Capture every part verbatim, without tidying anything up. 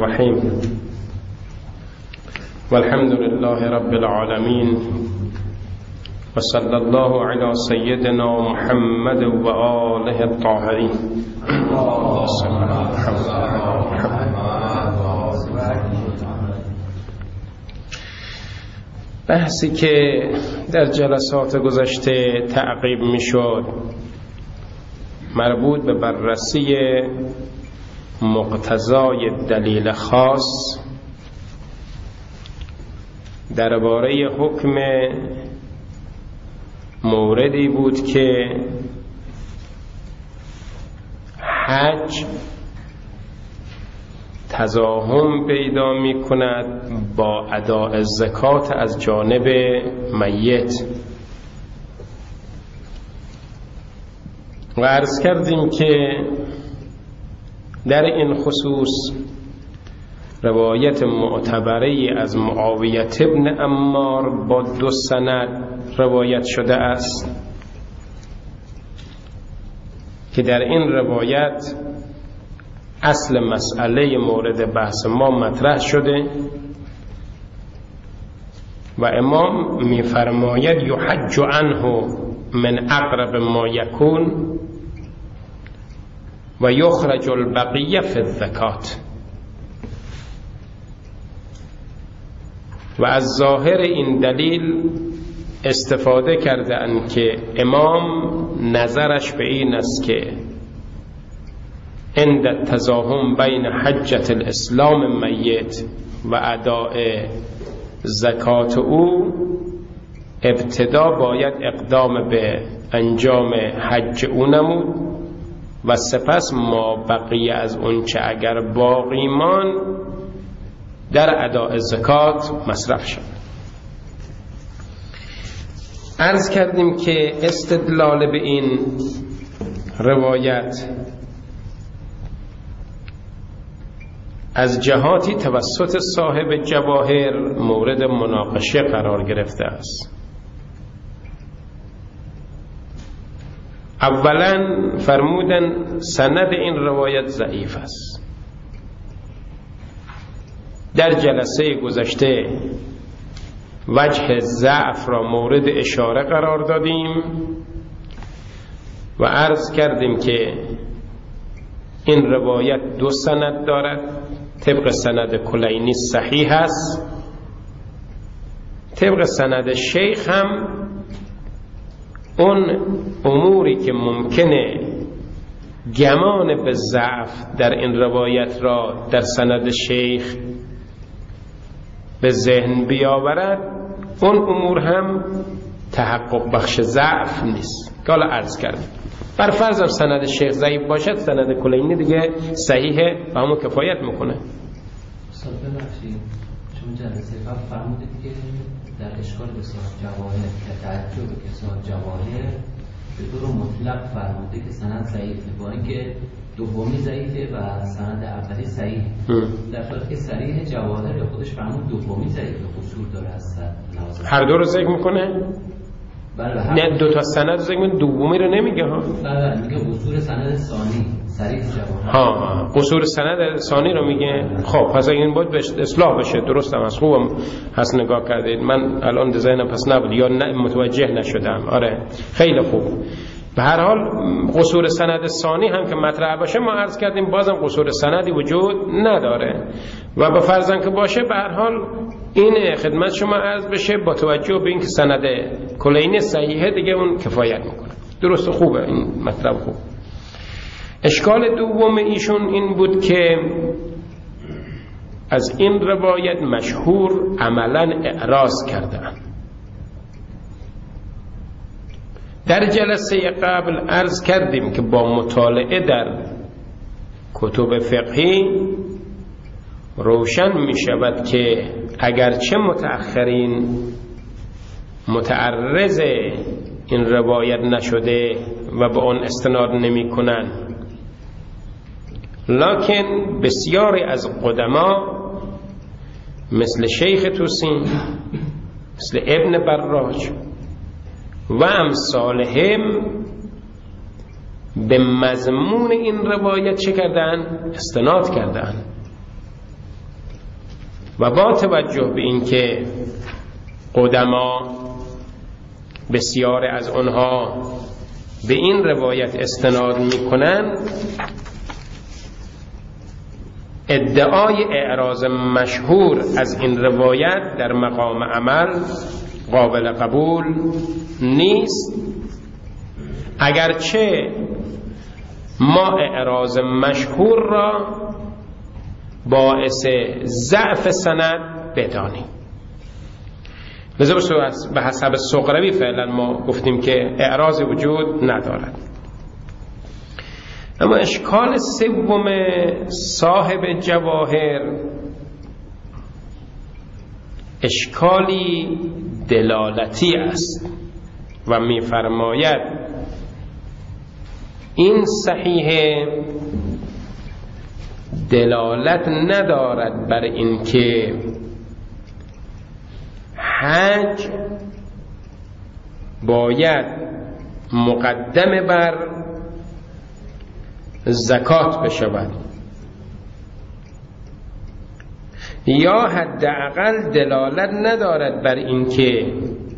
الرحیم والحمد لله رب العالمین و صلی الله علی سیدنا محمد و آله الطاهرین. بحثی که در جلسات گذشته تعقیب می شد مربوط به بررسی مقتضای دلیل خاص درباره حکم موردی بود که حج تزاحم پیدا می کند با اداء زکات از جانب میت و عرض کردیم که در این خصوص روایت معتبری از معاویه ابن عمار با دو سند روایت شده است که در این روایت اصل مسئله مورد بحث ما مطرح شده و امام می‌فرماید یحج عنه من اقرب ما یکون و یخرج البقیه فی الزکات. و از ظاهر این دلیل استفاده کردند که امام نظرش به این است که عند التزاحم بین حجة الاسلام میت و اداء زکات او ابتدا باید اقدام به انجام حج او نمود و سپس ما بقیه از اون چه اگر باقی مان در اداء زکات مصرف شد. عرض کردیم که استدلال به این روایت از جهاتی توسط صاحب جواهر مورد مناقشه قرار گرفته است. اولا فرمودن سند این روایت ضعیف است. در جلسه گذشته وجه ضعف را مورد اشاره قرار دادیم و عرض کردیم که این روایت دو سند دارد. طبق سند کلینی صحیح است، طبق سند شیخ هم اون اموری که ممکنه گمان به ضعف در این روایت را در سند شیخ به ذهن بیاورد، اون امور هم تحقق بخش ضعف نیست که حالا عرض کردیم. بر فرض سند شیخ ضعیف باشد سند کلینی دیگه صحیحه و همون کفایت میکنه. استاد ببخشید شما جلسه قبل فرمودید که در اشکال به صاحب جواهر که تعجب که صاحب جواهر به طور مطلق فرموده که سند ضعیفه با اینکه دومی ضعیفه و سند اولی صحیح، در صورتی که صریح جواهر خودش فرمود دومی ضعیفه، قصور داره از نوازه. هر دو رو ذکر میکنه؟ بله. نه دو تا سند ذکر میکنه، دومی رو نمیگه ها. بله میگه قصور سند ثانی صریح جواهر. ها قصور سند ثانی رو میگه. خب پس این بود بهش اصلاح بشه. درستم از خوبم هست نگاه کردید. من الان ذهنم پس نبود یا نه متوجه نشدم. آره خیلی خوب. به هر حال قصور سند ثانی هم که مطرح باشه ما عرض کردیم بازم قصور سندی وجود نداره و به فرضاً که باشه به هر حال این خدمت شما عرض بشه با توجه به اینکه سند کلینی صحیحه دیگه اون کفایت میکنه. درست خوبه این مطلب خوب. اشکال دوم ایشون این بود که از این روایت مشهور عملاً اعراض کردن. در جلسه قبل عرض کردیم که با مطالعه در کتب فقهی روشن می شود که اگرچه متأخرین متعرض این روایت نشده و به آن استناد نمی کنن، لکن بسیاری از قدما مثل شیخ توسی، مثل ابن براج و امثالهم به مضمون این روایت چه کردن؟ استناد کردن. و با توجه به اینکه قدما بسیار از آنها به این روایت استناد میکنن، ادعای اعراض مشهور از این روایت در مقام عمل قابل قبول نیست، اگرچه ما اعراض مشهور را باعث ضعف سند بدانیم. لذا به حسب سقروی فعلا ما گفتیم که اعراض وجود ندارد. اما اشکال سوم صاحب جواهر اشکالی دلالتی است و می‌فرماید این صحیح دلالت ندارد بر اینکه حج باید مقدم بر زکات بشود، یا حداقل دلالت ندارد بر اینکه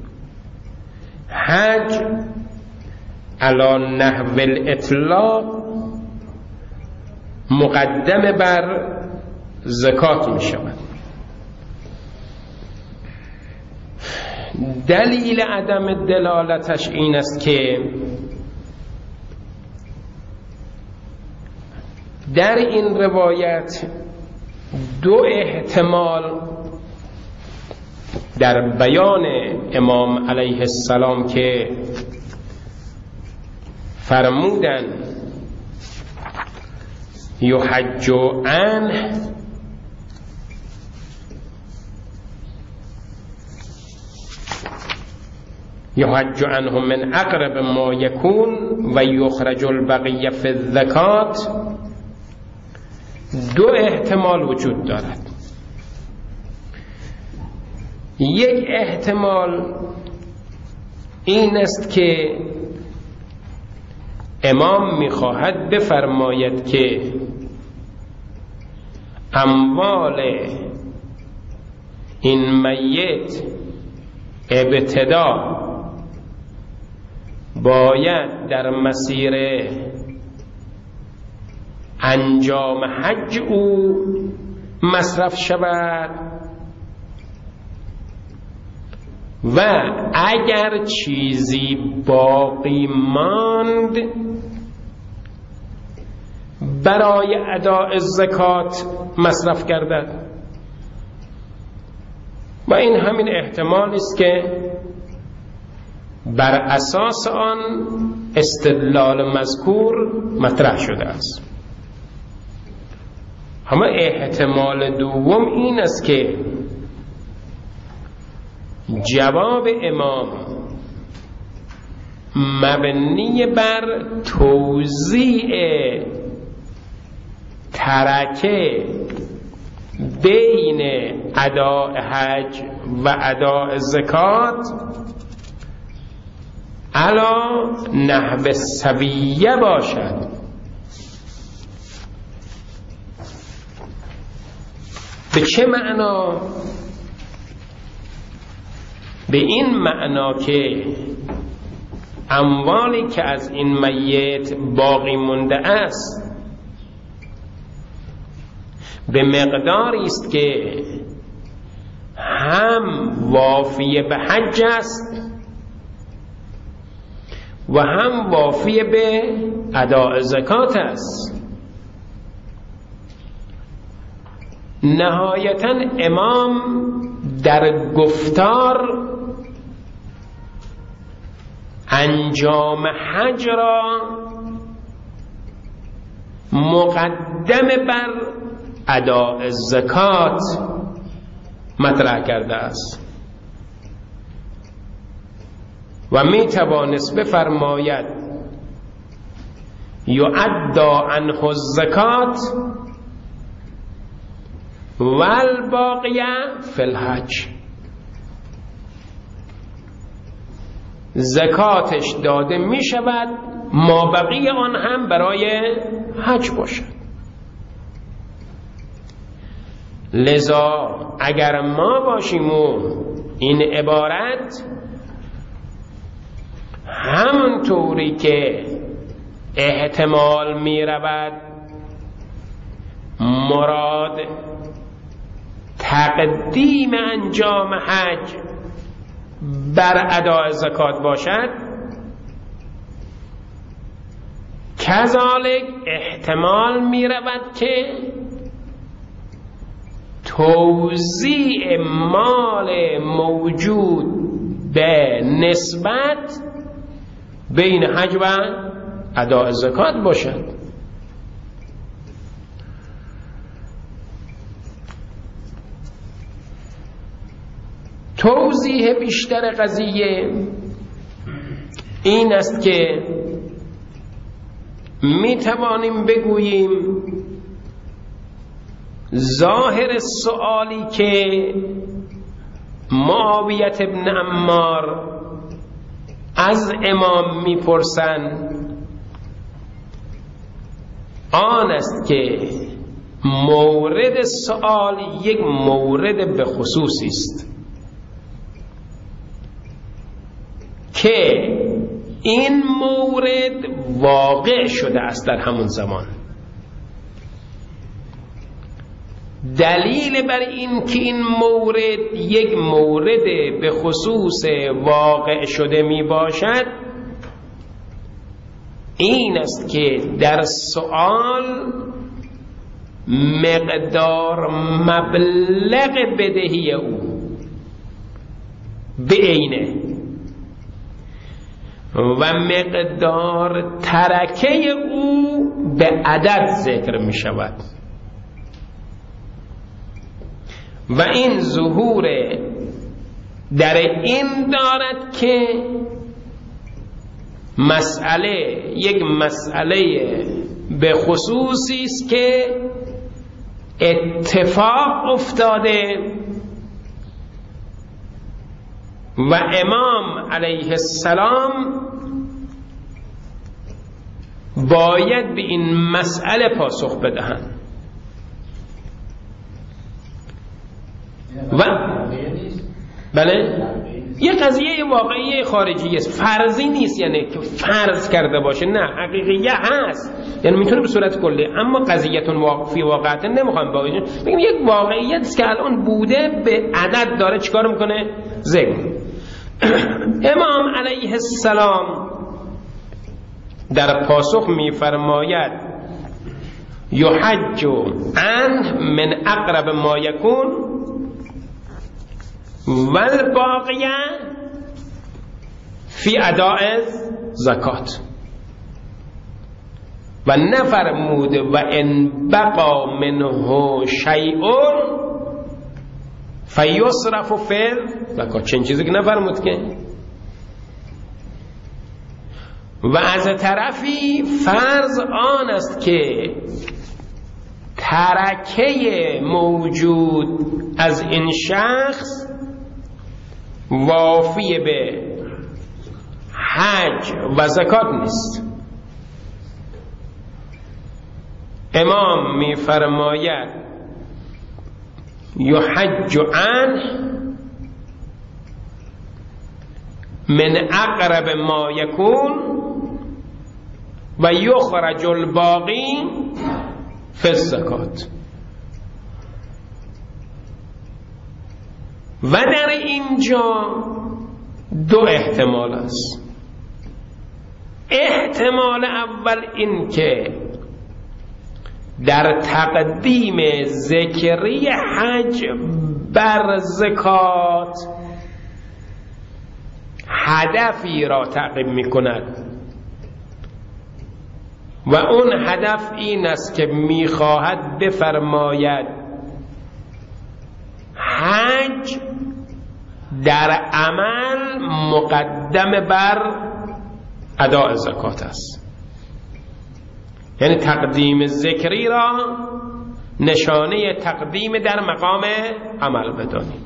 حج علی نحو الاطلاق مقدم بر زکات می شود. دلیل عدم دلالتش این است که در این روایت دو احتمال در بیان امام علیه السلام که فرمودن یحج عنه یحج عنه من اقرب ما یکون و یخرج البقیه فی الزکات، دو احتمال وجود دارد. یک احتمال این است که امام میخواهد بفرماید که اموال این میت ابتدا باید در مسیر انجام حج او مصرف شود و اگر چیزی باقی ماند برای اداء زکات مصرف گردد. و این همین احتمالی است که بر اساس آن استدلال مذکور مطرح شده است. اما احتمال دوم این است که جواب امام مبنی بر توزیع ترکه بین اداء حج و اداء زکات علا نحو سویه باشد. به چه معنا؟ به این معنا که اموالی که از این میت باقی مونده است به مقداری است که هم وافی به حج است و هم وافی به اداء زکات است. نهایتاً امام در گفتار انجام حج را مقدم بر اداء زکات مطرح کرده است و می توانست بفرماید یعدا عنه الزکات والباقیه فی الحج، زکاتش داده می شود ما بقیه آن هم برای حج باشد. لذا اگر ما باشیم و این عبارت همونطوری که احتمال می رود مراد تقدیم انجام حج بر اداء زکات باشد، کذالک احتمال می رود که توزیع مال موجود به نسبت بین حج و اداء زکات باشد. توضیح بیشتر قضیه این است که می توانیم بگوییم ظاهر سؤالی که معاویه ابن عمار از امام میپرسند آن است که مورد سؤال یک مورد به خصوصی است که این مورد واقع شده است در همون زمان. دلیل بر این که این مورد یک مورد به خصوص واقع شده می باشد این است که در سؤال مقدار مبلغ بدهی او به عینه و مقدار ترکه او به عدد ذکر می شود و این ظهور در این دارد که مسئله یک مسئله به خصوصی است که اتفاق افتاده و امام علیه السلام باید به این مسئله پاسخ بدهند و بله یه قضیه واقعی خارجی است، فرضی نیست، یعنی که فرض کرده باشه، نه حقیقیه هست، یعنی میتونه به صورت کلی، اما قضیهتون واقعی واقعیت نمیخوام باشه، بگیم یک واقعیت است که الان بوده به عدد داره چیکار میکنه ذکر. امام علیه السلام در پاسخ میفرماید یحج عنه من اقرب ما یکون والباقیه فی اداء زکات و نفرمود و ان بقا منه شیء فیصرف فی زکات، چنین چیزی که نفرمود که. و از طرفی فرض آن است که ترکه موجود از این شخص وافی به حج و زکات نیست. امام می فرماید یحج عنه من اقرب ما یکون و یخرج الباقی فی الزکات. و در اینجا دو احتمال است. احتمال اول این که در تقدیم ذکری حج بر زکات هدفی را تعقیب می کند و اون هدف این است که می خواهد بفرماید حج در عمل مقدم بر اداء زکات است، یعنی تقدیم ذکری را نشانه تقدیم در مقام عمل بدانیم.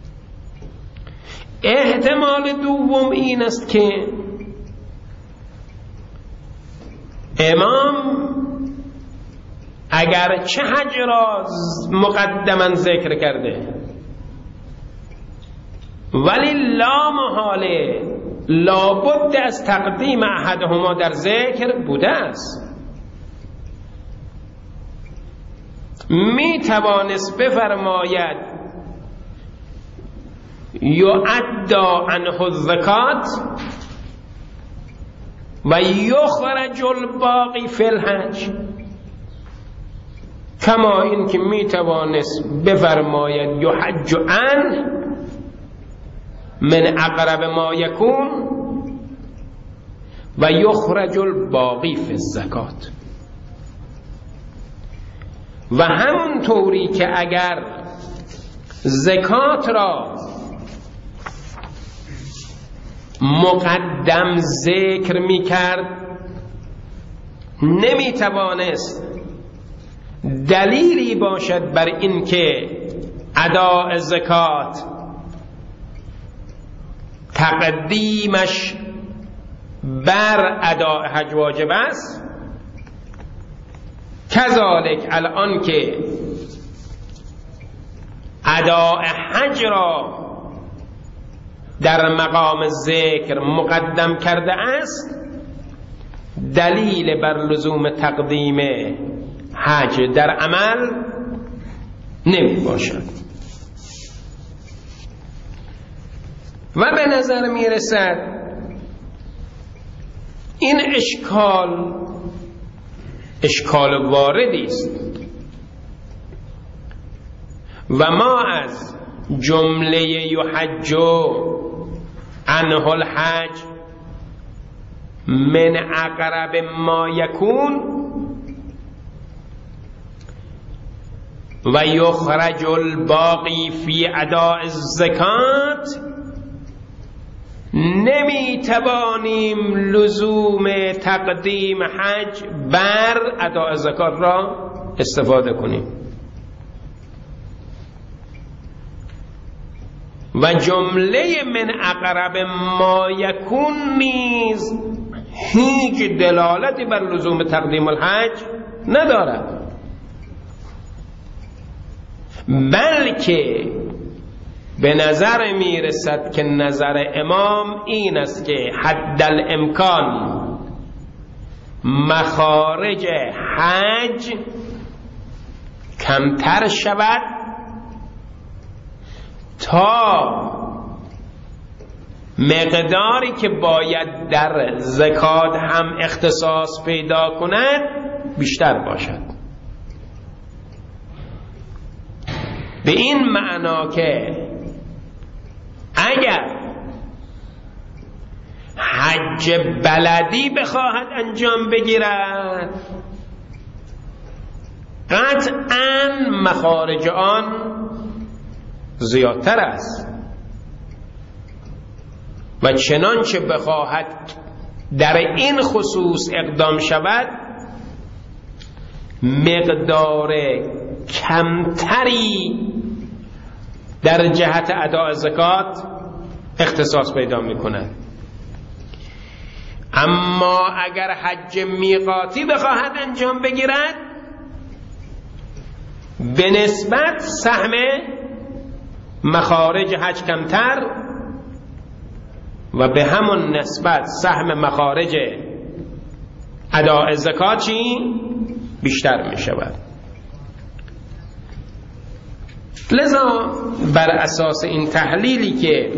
احتمال دوم این است که امام اگر چه حج را مقدما ذکر کرده ولی لا محاله لابد از تقدیم احدهما در ذکر بوده است. می توانست بفرماید یعدا عنه الزکات و یخرج الباقی فی الحج، کما این که می توانست بفرماید یحج عنه من اقرب ما یکون و یخرج الباقی فی الزکات. و همون طوری که اگر زکات را مقدم ذکر می کرد نمی توانست دلیلی باشد بر این که اداء زکات تقدیمش بر اداء حج واجب است، کذالک الان که اداء حج را در مقام ذکر مقدم کرده است، دلیل بر لزوم تقدیم حج در عمل نمی باشد. و به نظر می رسد این اشکال اشکال واردی است و ما از جمله یحج عنه الحج من اقرب ما یکون و یخرج الباقی فی اداء الزکات نمی توانیم لزوم تقدیم حج بر اداء زکات را استفاده کنیم. و جمله من اقرب ما یکون نیز هیچ دلالتی بر لزوم تقدیم الحج ندارد، بلکه به نظر می رسد که نظر امام این است که حد الامکان مخارج حج کمتر شود تا مقداری که باید در زکات هم اختصاص پیدا کند بیشتر باشد. به این معنا که اگر حج بلدی بخواهد انجام بگیرد قطعاً مخارج آن زیادتر است و چنانچه بخواهد در این خصوص اقدام شود مقدار کمتری در جهت اداء زکات اختصاص پیدا می کند. اما اگر حج میقاتی بخواهد انجام بگیرد به نسبت سهم مخارج حج کمتر و به همون نسبت سهم مخارج اداء زکات چی بیشتر می شود. لذا بر اساس این تحلیلی که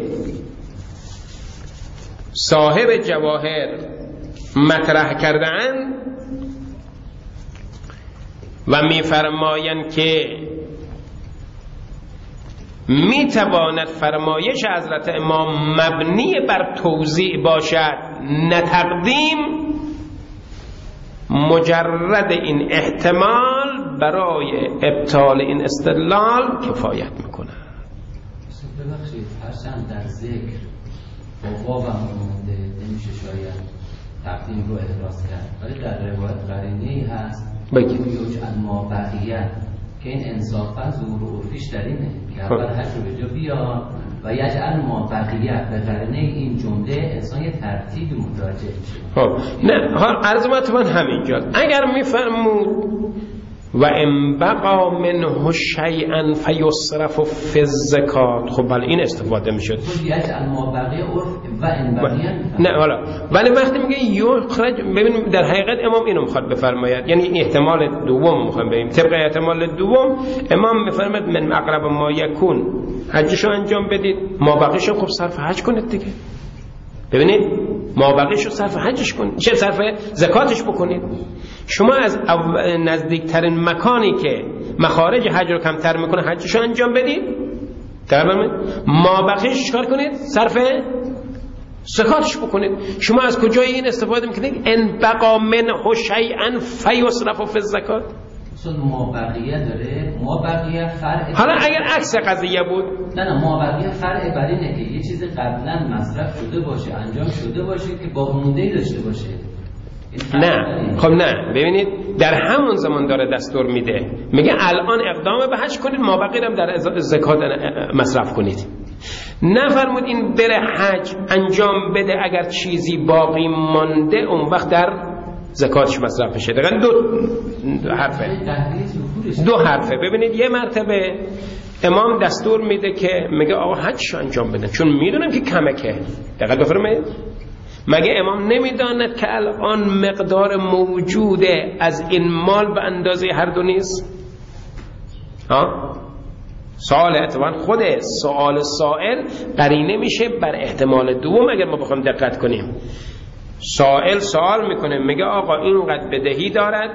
صاحب جواهر مطرح کردن و می‌فرمایند که میتواند فرمایش حضرت امام مبنی بر توزیع باشد نه تقدیم، مجرد این احتمال برای ابطال این استدلال کفایت میکنه. ببخشید هرچند در ذکر با واو هم اومده نمیشه شاید تقدیم رو احراز کرد، ولی در روایت قرینه‌ای هست بگید یوجعل ما بقیه که این انصافا ظهور عرفیش در اینه که اول حج رو به جا بیار و یجعل ما بقیه به قرینه این جمله انسان یه ترتیبی متوجه میشه. خب نه عرض من همینجا اگر میفرمود و ان بقا منه شیئا فیصرف فی الزکات. خب بله این استفاده میشد ما بقیه عرف و ان بقیه نه حالا ولی وقتی میگه یخرج، ببین در حقیقت امام اینو میخواد بفرماید، یعنی این احتمال دوم میخوام بگیم. طبق احتمال دوم امام میفرماید من اقرب ما یکون حجشو انجام بدید، ما بقیشو خب صرف حج کنید دیگه. ببینید ما بقیشو صرف حجش کنید، چه صرف زکاتش بکنید. شما از نزدیکترین مکانی که مخارج حج رو کمتر میکنه حجشو انجام بدید، درباره ما بقیش کار کنید، صرف زکاتش بکنید. شما از کجای این استفاده میکنید؟ ان بقا منه شیئا فیصرف فی الزکات. اصلا ما بقیه داره، ما بقیه فرع. حالا اگر عکس قضیه بود، نه نه ما بقیه فرع بر اینه که یه چیز قبلا مصرف شده باشه، انجام شده باشه که باقی مونده داشته باشه. نه خب نه، ببینید در همون زمان داره دستور میده، میگه الان اقدام به حج کنید، ما بقیه هم در زکات مصرف کنید. نفرمود این بره حج انجام بده، اگر چیزی باقی مانده اون وقت در زکاتش مصرف بشه. دقیقا دو حرفه دو حرفه ببینید یه مرتبه امام دستور میده که میگه آقا حجش انجام بدن چون میدونم که کمه، که دقیقا بفرمایید مگه امام نمیداند که الان مقدار موجوده از این مال به اندازه هر دو نیست؟ ها؟ سوال اتفاقا خود سوال سائل قرینه میشه بر احتمال دوم. اگر ما بخوام دقت کنیم، سائل سوال میکنه میگه آقا اینقدر بدهی دارد،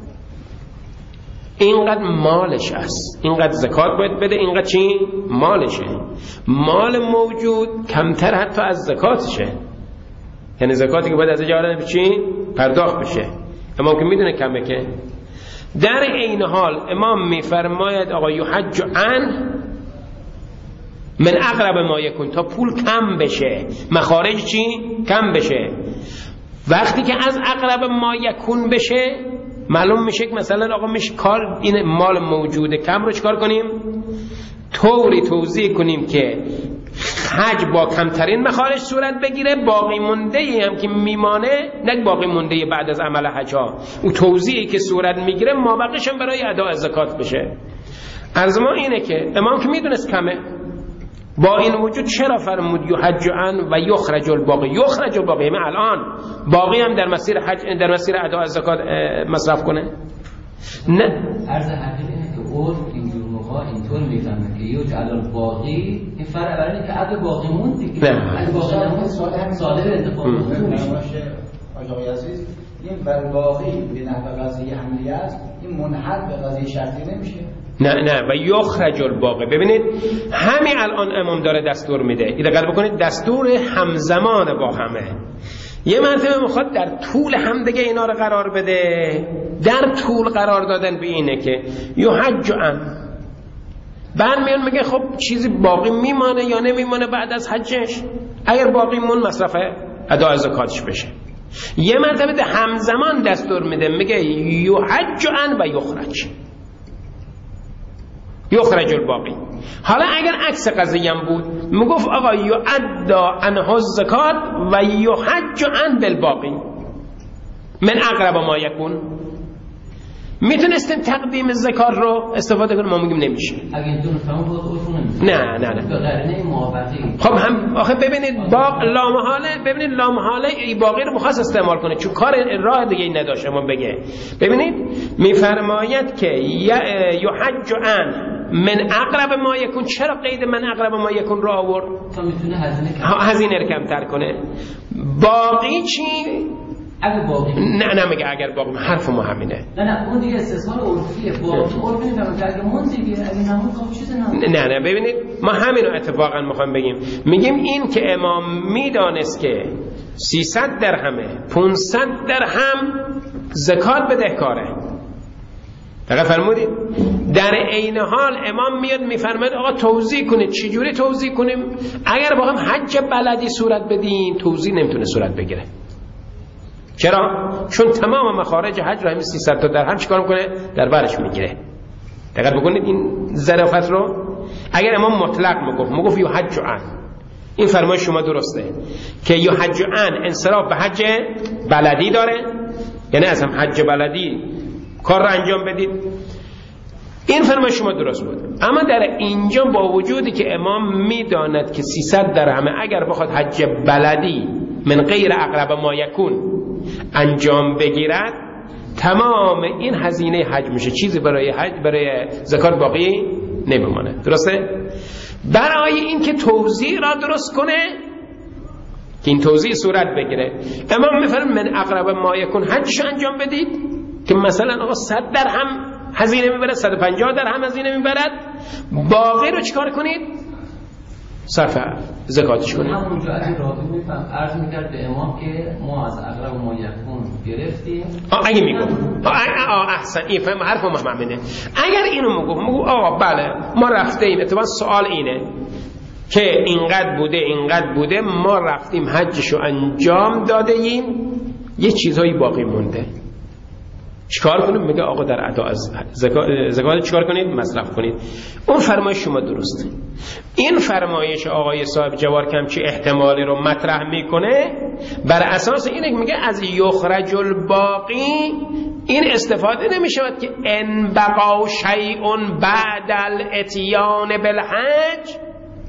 اینقدر مالش است، اینقدر زکات باید بده، اینقدر چی؟ مالشه. مال موجود کمتر حتی از زکاتشه، یعنی زکاتی که باید از اجاره چی؟ پرداخت بشه. امام که میدونه کمه. که در این حال امام میفرماید آقا یحج عن من اقرب ما یکون، تا پول کم بشه، مخارج چی؟ کم بشه. وقتی که از اقرب ما یکون بشه معلوم میشه که مثلا آقا میشه کار این مال موجوده کم رو چکار کنیم؟ طوری توزیع کنیم که حج با کمترین مخارج صورت بگیره، باقی مونده هم که میمانه نه باقی مونده بعد از عمل حج ها، اون توزیعی که صورت میگیره ما بقیش هم برای ادا زکات بشه. عرض ما اینه که امام که میدونست کمه، با این وجود چرا فرمود یحج عن و یخرج الباقی؟ یخرج الباقی همه الان باقی هم در مسیر حج در مسیر ادا زکات مصرف کنه؟ نه، عرض حقیقی اینه که عرف اینجور موقع اینطور میفهمه که یجعل الباقی این فرع برای اینه که عدد باقی موند دیگه. نه باقی نمون ساده اتفاق میشه. آقای عزیز این بر باقی به نحو قضیه عملی است، این منحل به قضیه شرطی نمیشه. نه نه و یخرج الباقی. ببینید همین الان امام داره دستور میده، این دقت بکنید دستور همزمان با همه. یه مرتبه میخواد در طول هم دیگه اینا رو قرار بده. در طول قرار دادن به اینه که یحج عن، بعد میان میگه خب چیزی باقی میمانه یا نمیمانه بعد از حجش، اگر باقی مون مصرف ادا زکاتش بشه. یه مرتبه ده همزمان دستور میده میگه یحج عن و یخرج یخرج الباقی. حالا اگر عکس قضیه هم بود میگفت آقا یعدا عنه الزکات و یحج عن بالباقی من اقرب ما یکون. میتونستیم تقدیم زکات رو استفاده کنیم، ما میگیم نمیشه. اگه اینطور فهمون بود عرفو نمیشه. نه نه نه به قرینه موافقی. خب هم آخه ببینید باق لامحاله، ببینید لامحاله ای باقی رو مخواست استعمال کنه چون کار راه دیگه ای نداشت. ما بگه ببینید میفرماید که یحج عن من اقرب ما یکون. چرا قید من اقرب ما یکون رو آورد؟ تا میتونه هزینه کم هزینه رو کمتر کنه. باقی چی؟ اگه باقی نه نه میگه اگر باقی، حرف ما همینه. نه نه اون دیگه استثمار عرفیه. باقی عرفی نمیفهمه که اگه مون دیگه اگه نمون خب چیز نه. نه نه ببینید ما همینو اتفاقا میخوام بگیم. میگیم این که امام میدانست که سیصد درهمه پانصد درهم زکات بدهکاره، دقیقا فرمودید. در عین حال امام میاد میفرماید آقا توزیع کنید. چجوری توزیع کنیم؟ اگر با هم حج بلدی صورت بدین توزیع نمیتونه صورت بگیره. چرا؟ چون تمام مخارج حج رو همین سیصد تا درهم چیکار میکنه؟ در برش میگیره. دقت بکنید این ظرافت رو. اگر امام مطلق میگفت میگفت یحج عن، این فرمایش شما درسته که یحج عن انصراف به حج بلدی داره، یعنی از هم حج بلدی کار رو انجام بدید. این فرمایش شما درست بود. اما در اینجا با وجودی که امام میداند که سیصد درهم اگر بخواد حج بلدی من غیر اقرب ما یکون انجام بگیرد، تمام این هزینه حج میشه، چیزی برای حج برای زکات باقی نمیمونه. درسته؟ برای این که توزیع را درست کنه، که این توزیع صورت بگیره، امام میفرماید من اقرب ما یکون حجش انجام بدید، که مثلا آقا صد درهم هزینه میبرد، صد و پنجاه درهم هزینه میبرد، باقی رو چیکار کنید؟ صرف زکاتش کنید. همونجا اگه راضی میفهم عرض میکرد به امام که ما از اقرب ما یکون گرفتیم. اگه میگم احسن، این فهم حرف محمده. اگر اینو میگم میگم آقا بله ما رفتیم، اتفاقا سوال اینه که اینقدر بوده اینقدر بوده، ما رفتیم حجشو انجام داده ایم، یه چیزهایی باقی مونده، چیکار کنیم؟ میگه آقا در ادا از زکات چیکار کنید؟ مصرف کنید. اون فرمایش شما درسته. این فرمایش آقای صاحب جوار کمچی احتمالی رو مطرح میکنه بر اساس اینه که میگه از یخرج الباقی این استفاده نمیشود که ان بقا شیء بعد الاتیان بالحج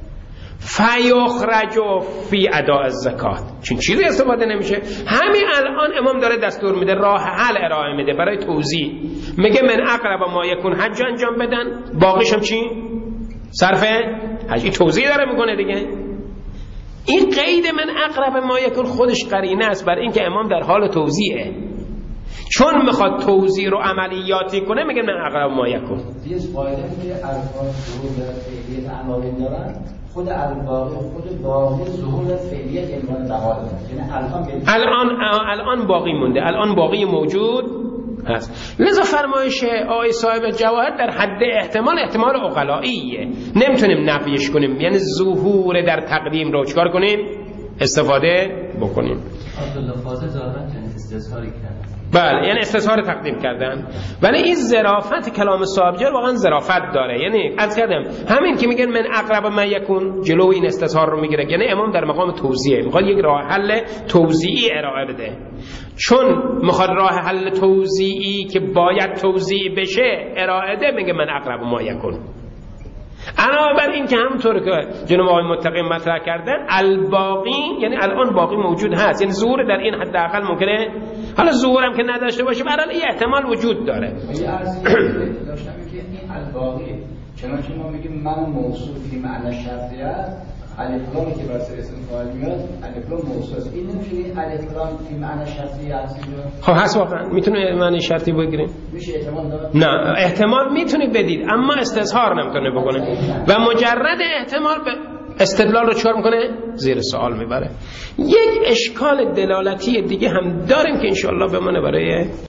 فیخرج فی اداء الزکات. چون چیزی استفاده نمیشه. همین الان امام داره دستور میده، راه حل ارائه میده برای توزیع. میگه من اقرب ما یکون حج انجام بدن، باقیش هم چی؟ صرف حج. این توزیع داره میکنه دیگه. این قید من اقرب ما یکون خودش قرینه است بر این که امام در حال توزیعه، چون میخواد توزیع رو عملیاتی کنه میگه من اقرب ما یکون. یه قاعده که الفاظ ظهور فعلیت عناوین دارن، خود الباقی خود باقی ظهور فعلیت عنوان بقا داره. یعنی الان الان الان باقی مونده، الان باقی موجود هست. لذا فرمایش آقای صاحب جواهر در حد احتمال احتمال عقلاییه، نمیتونیم نفیش کنیم. یعنی ظهور در تقدیم رو چکار کنیم؟ استفاده بکنیم. عبدالله فاضل ظاهرا چنین استظهاری کرد. بله، یعنی استظهار تقدیم کردن. ولی این ظرافت کلام صاحبجر واقعا ظرافت داره. یعنی از کردم همین که میگن من اقرب ما یکون جلو این استظهار رو میگیره، یعنی امام در مقام توزیع میخواد یک راه حل توزیعی ارائه بده. چون میخواد راه حل توزیعی که باید توزیع بشه ارائه ده، میگه من اقرب ما یکون. علاوه بر این که همونطور که جناب آقای متقی مطرح کردن، الباقی یعنی الان باقی موجود هست، یعنی ظهور در این حداقل ممکنه، حالا ظهور هم که نداشته باشه برای این احتمال وجود داره. یه عرضی داشتم که این الباقی چنانچه ما میگیم من موصول فی معنی شرطی است، الفلانی که واسه اسم فاعل میاد الفلان موصول است، این نمیشه الفلان فی معنی شرطی است. خب هست واقعا میتونه معنی شرطی بگیریم؟ میشه احتمال داره؟ نه، احتمال میتونید بدید اما استظهار نمیتونه بکنه و مجرد احتمال به استدلال رو چهار میکنه زیر سوال میبره. یک اشکال دلالتی دیگه هم داریم که انشاءالله بمونه برای